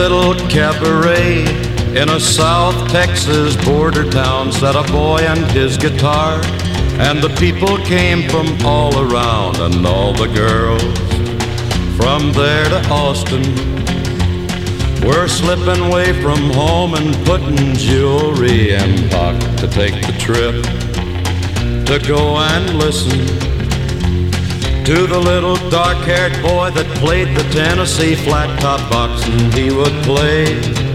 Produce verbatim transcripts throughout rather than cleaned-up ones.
little cabaret in a South Texas border town sat a boy and his guitar, and the people came from all around, and all the girls from there to Austin were slipping away from home and putting jewelry in pocket to take the trip to go and listen to the little dark-haired boy that played the Tennessee flat-top box, and he would play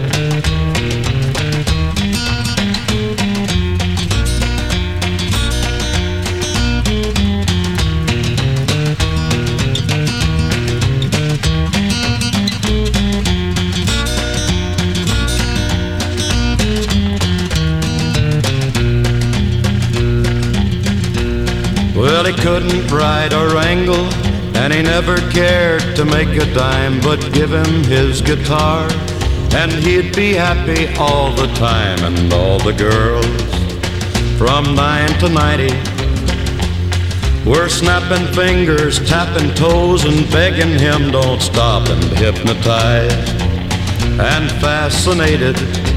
Well, he couldn't ride or wrangle, and he never cared to make a dime, but give him his guitar, and he'd be happy all the time. And all the girls from nine to ninety were snapping fingers, tapping toes, and begging him don't stop, and hypnotized and fascinated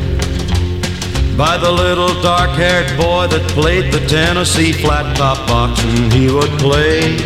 by the little dark-haired boy that played the Tennessee flat-top box, and he would play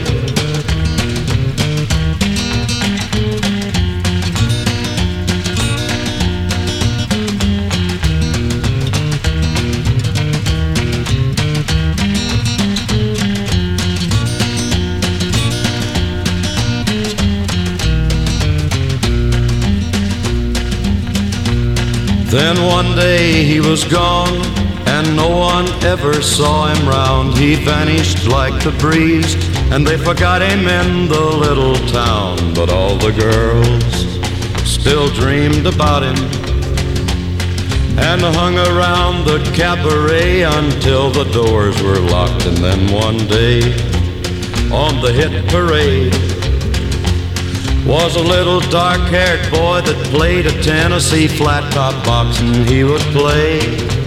Then one day he was gone, and no one ever saw him round. He vanished like the breeze, and they forgot him in the little town. But all the girls still dreamed about him and hung around the cabaret until the doors were locked. And then one day on the hit parade was a little dark-haired boy that played a Tennessee flat-top box, and he would play